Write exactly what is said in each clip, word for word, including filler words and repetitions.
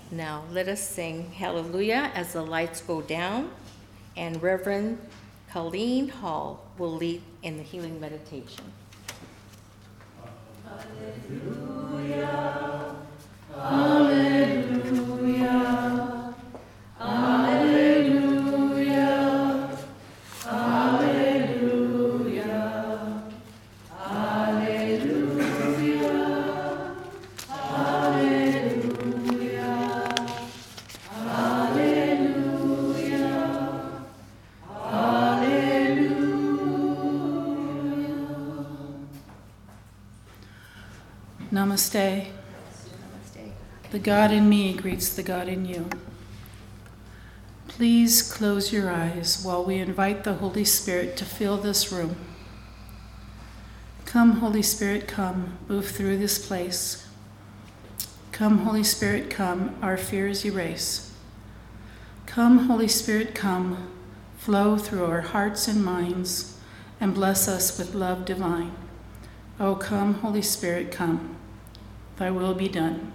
Now let us sing Hallelujah as the lights go down, and Reverend Colleen Hall will lead in the healing meditation. Hallelujah, hallelujah, hallelujah, hallelujah, hallelujah, hallelujah, hallelujah, hallelujah. Namaste. Namaste. The God in me greets the God in you. Please close your eyes while we invite the Holy Spirit to fill this room. Come, Holy Spirit, come, move through this place. Come, Holy Spirit, come, our fears erase. Come, Holy Spirit, come, flow through our hearts and minds, and bless us with love divine. Oh, come, Holy Spirit, come, thy will be done.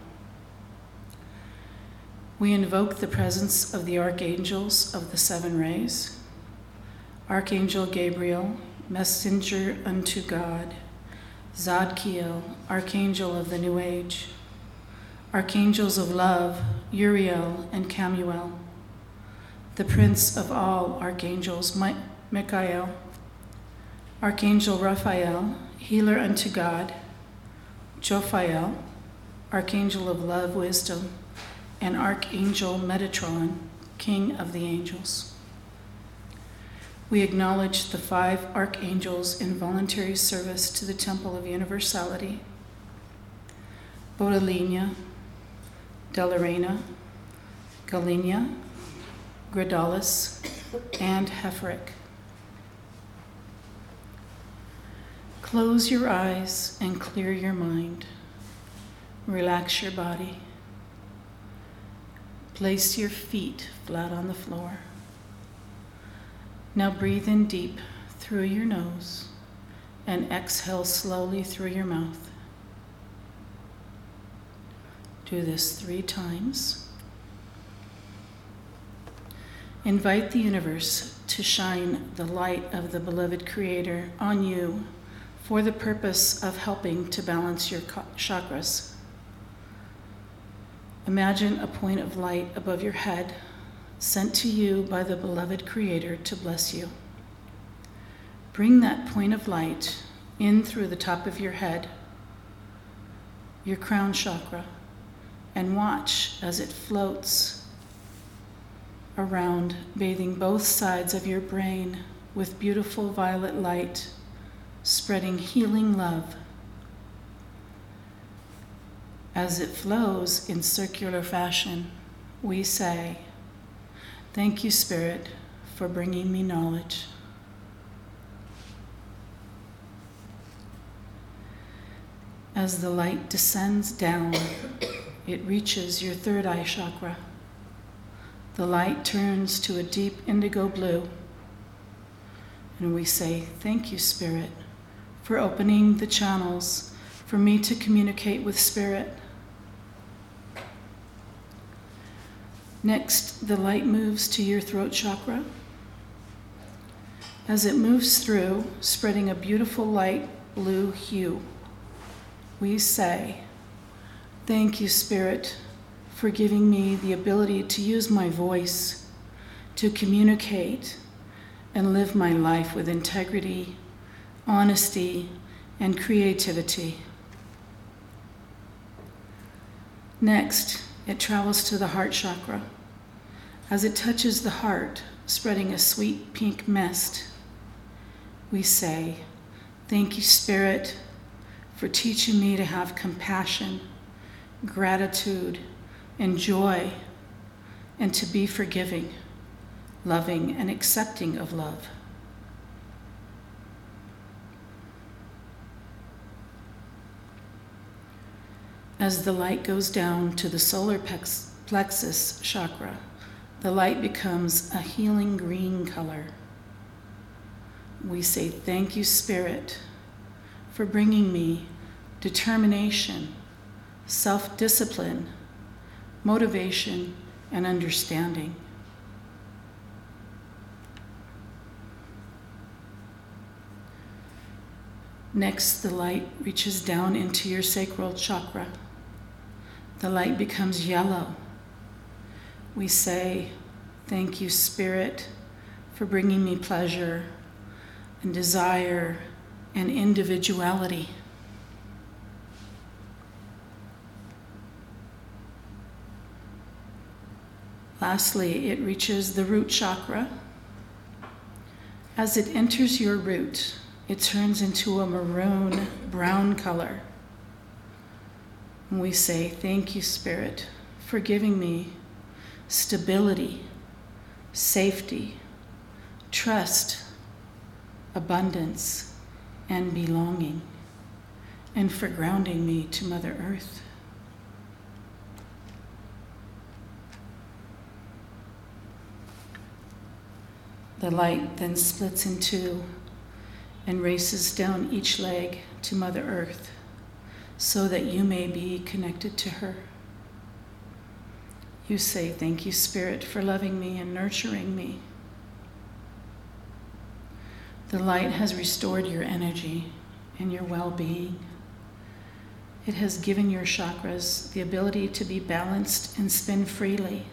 We invoke the presence of the archangels of the seven rays. Archangel Gabriel, messenger unto God. Zadkiel, archangel of the new age. Archangels of love, Uriel and Camuel. The prince of all archangels, Mi- Michael. Archangel Raphael, healer unto God. Jophiel, archangel of love, wisdom, and Archangel Metatron, king of the angels. We acknowledge the five archangels in voluntary service to the Temple of Universality: Bodolina, Delarena, Galenia, Gradalus, and Heferic. Close your eyes and clear your mind. Relax your body. Place your feet flat on the floor. Now breathe in deep through your nose and exhale slowly through your mouth. Do this three times. Invite the universe to shine the light of the beloved Creator on you for the purpose of helping to balance your chakras. Imagine a point of light above your head sent to you by the beloved Creator to bless you. Bring that point of light in through the top of your head, your crown chakra, and watch as it floats around, bathing both sides of your brain with beautiful violet light, spreading healing love. As it flows in circular fashion, we say, "Thank you, Spirit, for bringing me knowledge." As the light descends down, it reaches your third eye chakra. The light turns to a deep indigo blue, and we say, "Thank you, Spirit, for opening the channels for me to communicate with Spirit." Next, the light moves to your throat chakra. As it moves through, spreading a beautiful light blue hue, we say, "Thank you, Spirit, for giving me the ability to use my voice to communicate and live my life with integrity, honesty, and creativity." Next, it travels to the heart chakra. As it touches the heart, spreading a sweet pink mist, we say, "Thank you, Spirit, for teaching me to have compassion, gratitude, and joy, and to be forgiving, loving, and accepting of love." As the light goes down to the solar plexus chakra, the light becomes a healing green color. We say, "Thank you, Spirit, for bringing me determination, self-discipline, motivation, and understanding. Next, the light reaches down into your sacral chakra. The light becomes yellow. We say, "Thank you, Spirit, for bringing me pleasure and desire and individuality." Lastly, it reaches the root chakra. As it enters your root, it turns into a maroon brown color. And we say, "Thank you, Spirit, for giving me stability, safety, trust, abundance, and belonging, and for grounding me to Mother Earth." The light then splits in two and races down each leg to Mother Earth so that you may be connected to her. You say, "Thank you, Spirit, for loving me and nurturing me." The light has restored your energy and your well-being. It has given your chakras the ability to be balanced and spin freely.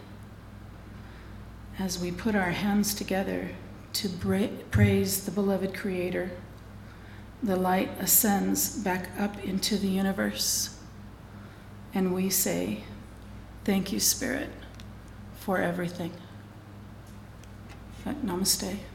As we put our hands together to bra- praise the beloved Creator, the light ascends back up into the universe, and we say, "Thank you, Spirit, for everything." Namaste.